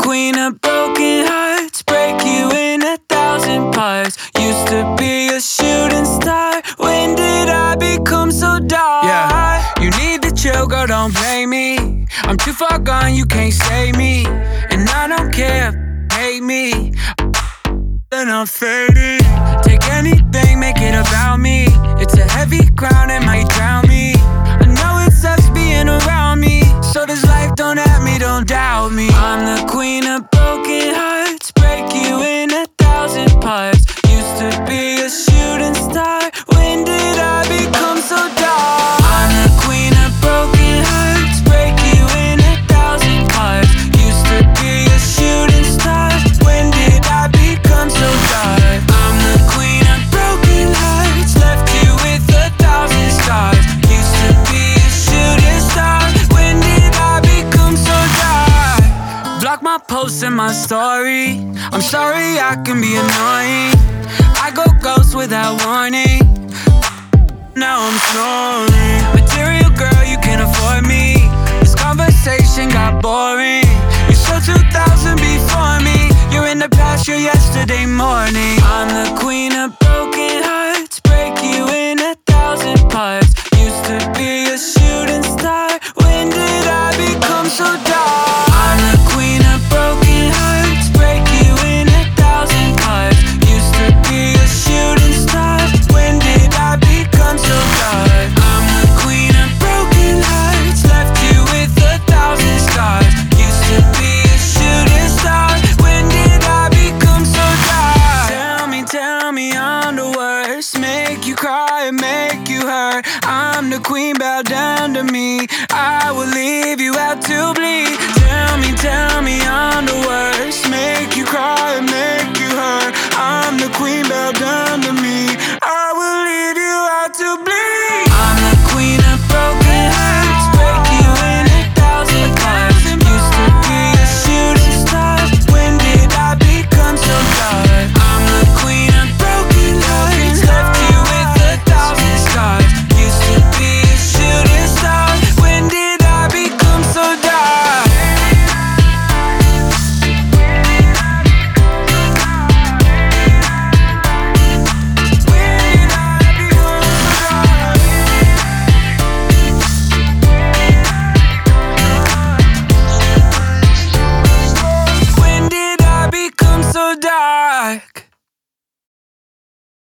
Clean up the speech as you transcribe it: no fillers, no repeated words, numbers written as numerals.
queen of broken hearts, break you in 1,000 parts. Used to be a shooting star, when did I become so dark? Yeah, you need to chill, girl, don't blame me. I'm too far gone, you can't save me. And I don't care, hate me, then I'm faded. Take anything, make it about me. It's a heavy crown, it might drown me. I know it sucks being around me, so this life don't at me, don't doubt me. I'm the queen of broken hearts, break you in 1,000 parts. Used to be a shooting star, when did I become so dark? I'm the queen of broken hearts, break you in 1,000 parts. Used to be a shooting star, when did I become so dark? I'm the queen of broken hearts, left you with 1,000 stars. Used to be a shooting star, when did I become so dark? Block my posts and my story, I'm sorry I can be annoying. I go ghost without warning, now I'm snoring. Material girl, you can't afford me, this conversation got boring. You're so 2000 before me, you're in the past, you're yesterday morning. I'm the queen of